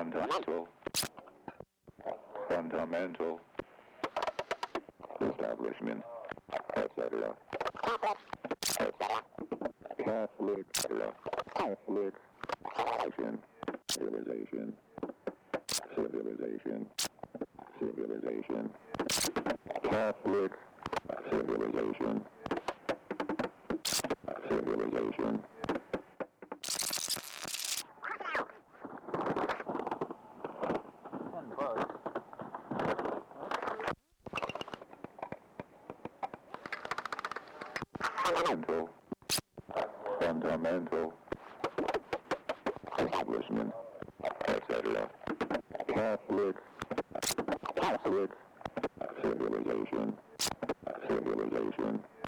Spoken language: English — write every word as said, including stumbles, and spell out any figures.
fundamental, fundamental, establishment, et cetera. Catholic, et cetera. Catholic, civilization, civilization, civilization, Catholic, civilization, civilization. Fundamental, fundamental, establishment, et cetera. Catholic, Catholic, civilization, civilization.